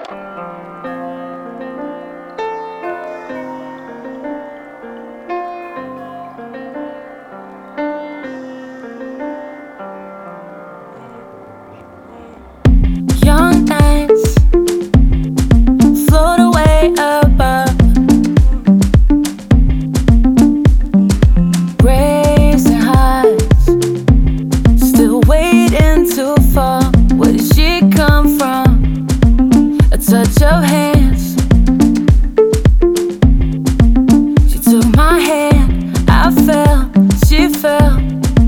Young nights float away above, raising highs, still waiting to fall. Where did she come from? A touch of hands. She took my hand, I fell, she fell.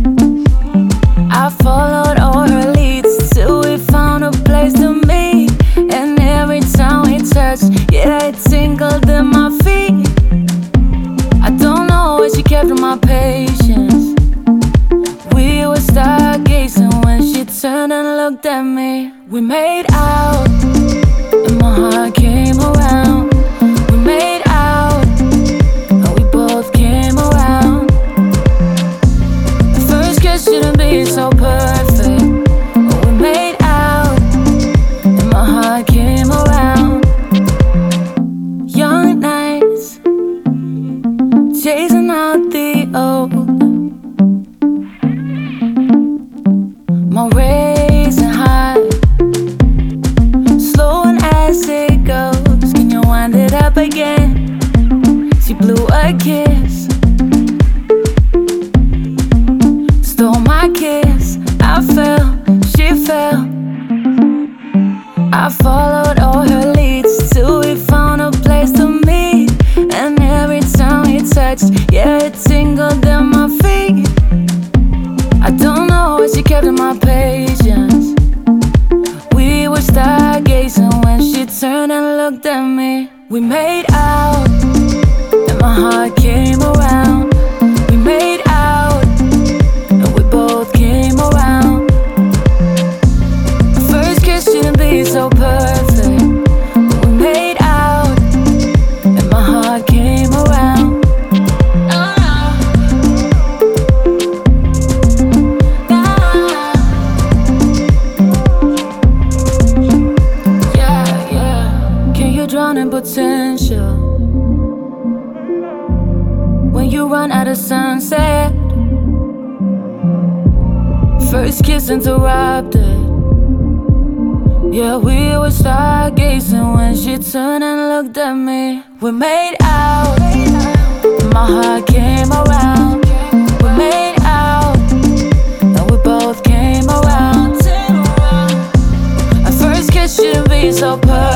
I followed all her leads till we found a place to meet. And every time we touched, yeah, it tingled in my feet. I don't know where she kept my patience. We were stargazing when she turned and looked at me. We made out, and my heart came around. We made out, and we both came around. The first kiss shouldn't be so perfect, but we made out, and my heart came around. Young nights, chasing out the old. My raising high, slowing as it goes. Can you wind it up again? She blew a kiss, stole my kiss. I fell, she fell. I followed all her leads till we found a place to meet. And every time we touched, yeah, it tingled in my feet. I don't know where she kept my patience. We were stargazing when she turned and looked at me. We made out, and my heart came around. We made out, and we both came around. The first kiss shouldn't be so perfect, but we made out, and my heart came around. Yeah, yeah. Can you drown in potential when you run out of sunset? First kiss interrupted. Yeah, we were stargazing when she turned and looked at me. We made out, my heart came around. We made out, and we both came around. A first kiss shouldn't be so perfect.